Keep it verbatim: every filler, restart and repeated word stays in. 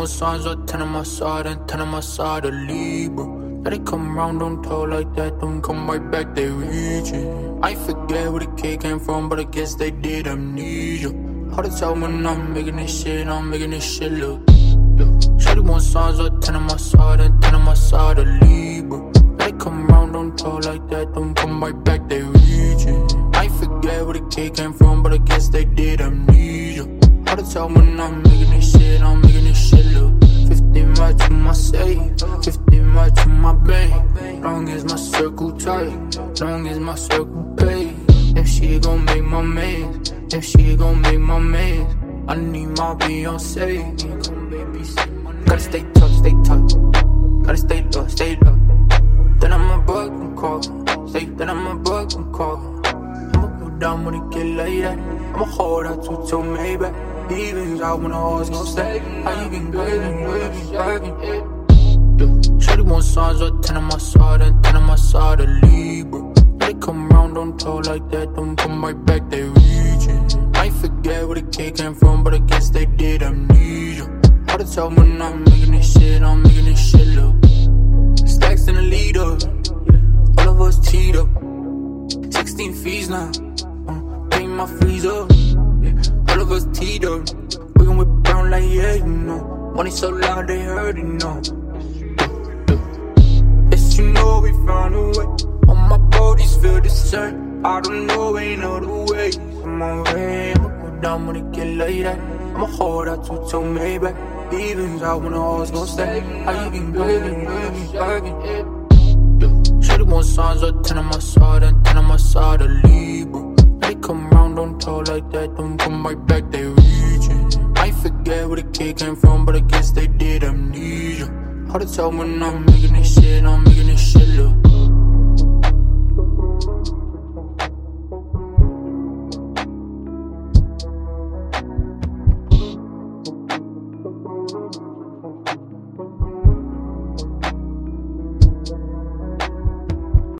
thirty-one signs, or ten on my side and ten on my side of Libra. Let it come round, don't talk like that, don't come right back, they reaching. I forget where the kid came from, but I guess they did amnesia. Hard to tell when I'm making this shit, I'm making this shit look. thirty-one signs, or ten on my side and ten on my side of Libra. Let it come round, don't talk like that, don't come right back, they reaching. I forget where the kid came from, but I guess they did amnesia. Hard to tell when I'm making this shit, I'm making this shit look. Fifteen right to my safe, fifteen right to my bank. Long as my circle tight, long as my circle pay. If she gon' make my mans, if she gon' make my mans, I need my Beyonce. Gotta stay tough, stay tough. Gotta stay low, stay low. Then I'm a broken call, say that I'm a broken call. I'ma put down when it get like that. I'ma hold out to till maybe. Even out when the hoes gon' stay. How you been graving, waving, dragging? thirty-one signs, or ten on my side and ten on my side of Libra. Let it come round, don't talk like that, don't come right back, they reaching. I forget where the kid came from, but I guess they did amnesia. Hard to tell when I'm making this shit, I'm making this shit look. Stacks in the leader, all of us teed up. Sixteen fees now, uh, paying my fees up. All of us teed up, we gon' whip around like yeah, you know. Money so loud they heard it, know. Yes, you know we found a way. All my bodies feel the same. I don't know, ain't no other way. I'm on way, I'ma put down when it get like that. I'ma hold out to till maybe. Even out when the hoes gon' stay. How you been graving, waving, dragging? thirty-one signs, or ten on my side and ten on my side of Libra. Let it come round, don't talk like that, don't come right back, they reaching. I forget where the kid came from, but I guess they did amnesia. Hard to tell when I'm making this shit, I'm making this shit look. Thank you.